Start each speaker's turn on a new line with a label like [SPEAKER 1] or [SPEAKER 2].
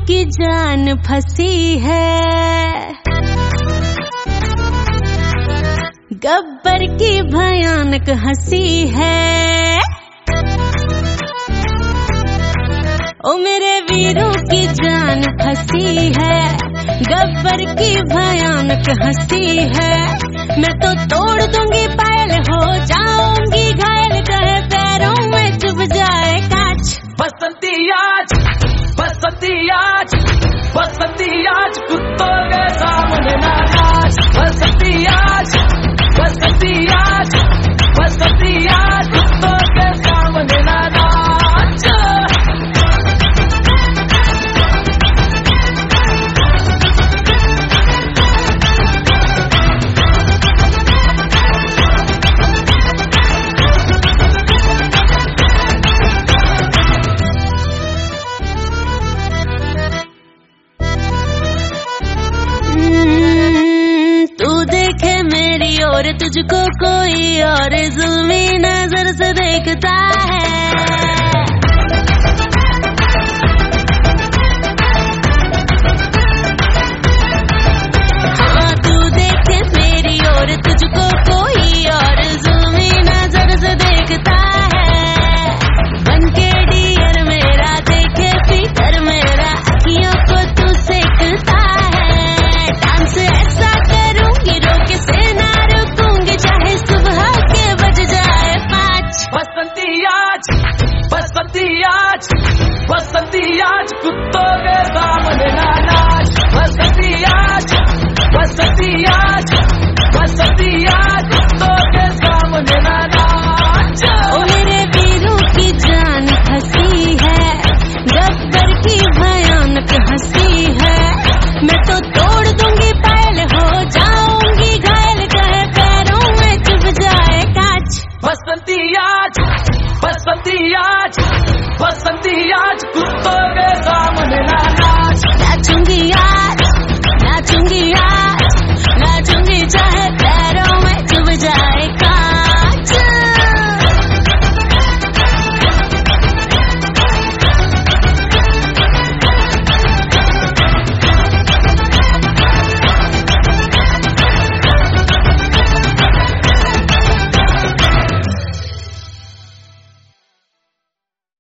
[SPEAKER 1] की जान फंसी है, गब्बर की भयानक हंसी है। ओ मेरे वीरों की जान फंसी है, गब्बर की भयानक हंसी है। मैं तो तोड़ दूंगी पायल, हो जाऊंगी घायल, कहे पैरों में चुभ जाए कांच।
[SPEAKER 2] बसंती आज, बसंती आज, बसंती आज, कुत्तों के सामने ना नाच। बसंती आज, बसंती आज, बसंती आज, कुत्तों के सामने ना नाच।
[SPEAKER 1] और तुझको कोई और जुल्मी नजर से देखता है। हाँ तू देखे मेरी और तुझको कोई और जुल्मी नजर से देखता है। बनके डियर मेरा देखे फिकर मेरा, अखियों को तू सेकता है। डांस ऐसा करूंगी रोके से ना, चाहे सुबह के बज जाए 5।
[SPEAKER 2] बसंती आज, बसंती आज, बसंती आज, कुत्तों के सामने ना नाच। बसंती आज, बसंती आज।